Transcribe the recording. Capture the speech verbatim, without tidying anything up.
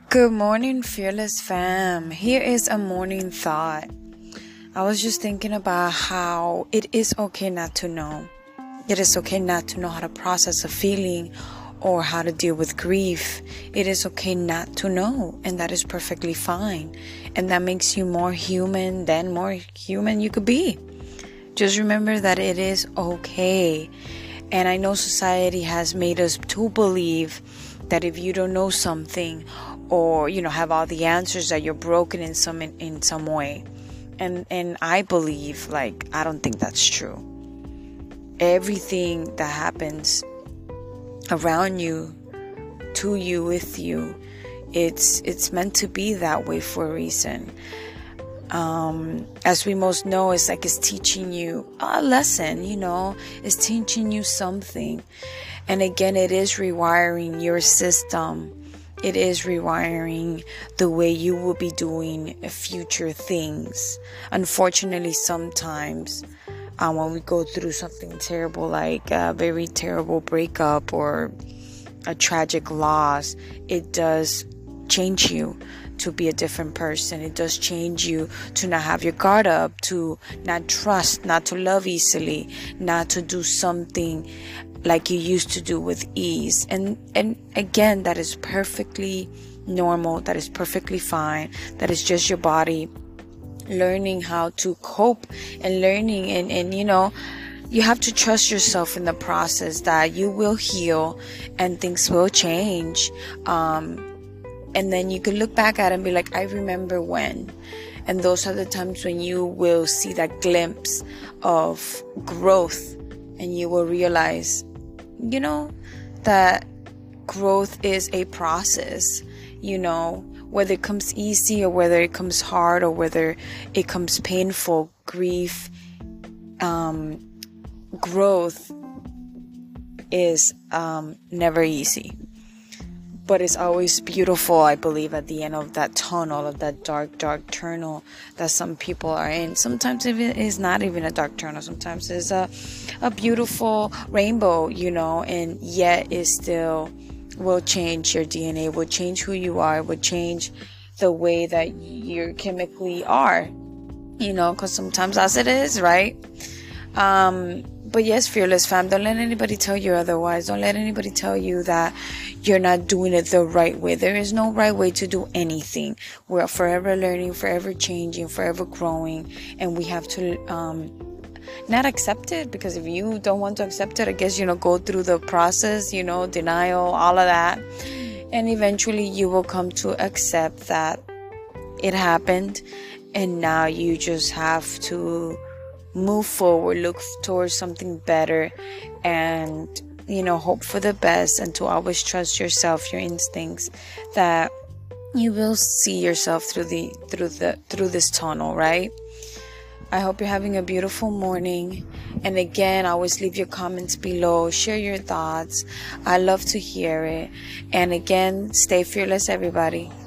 Good morning, fearless fam. Here is a morning thought. I was just thinking about how it is okay not to know. It is okay not to know how to process a feeling or how to deal with grief. It is okay not to know, and that is perfectly fine. And that makes you more human than more human you could be. Just remember that it is okay. And I know society has made us to believe that if you don't know something or, you know, have all the answers, that you're broken in some in, in some way. And and I believe, like, I don't think that's true. Everything that happens around you, to you, with you, it's it's meant to be that way for a reason. Um, as we most know, it's like it's teaching you a lesson, you know, it's teaching you something. And again, it is rewiring your system. It is rewiring the way you will be doing future things. Unfortunately, sometimes uh, when we go through something terrible, like a very terrible breakup or a tragic loss, it does change you to be a different person. It does change you to not have your guard up, to not trust, not to love easily, not to do something like you used to do with ease. And and again, that is perfectly normal. That is perfectly fine. That is just your body learning how to cope and learning and, and you know, you have to trust yourself in the process that you will heal and things will change. Um, And then you can look back at it and be like, I remember when. And those are the times when you will see that glimpse of growth. And you will realize, you know, that growth is a process. You know, whether it comes easy or whether it comes hard or whether it comes painful, grief, um, growth is um, never easy. But it's always beautiful, I believe, at the end of that tunnel, of that dark, dark tunnel that some people are in. Sometimes it is not even a dark tunnel. Sometimes it's a, a beautiful rainbow, you know, and yet it still will change your D N A, will change who you are, will change the way that you chemically are, you know, because sometimes as it is, right? Um, but yes, fearless fam, don't let anybody tell you otherwise. Don't let anybody tell you that you're not doing it the right way. There is no right way to do anything. We're forever learning, forever changing, forever growing, and we have to um, not accept it, because if you don't want to accept it, I guess, you know, go through the process, you know, denial, all of that, and eventually you will come to accept that it happened, and now you just have to move forward, look towards something better, and, you know, hope for the best, and to always trust yourself, your instincts, that you will see yourself through the through the through this tunnel, right? I hope you're having a beautiful morning. And again, always leave your comments below, share your thoughts. I love to hear it. And again, stay fearless, everybody.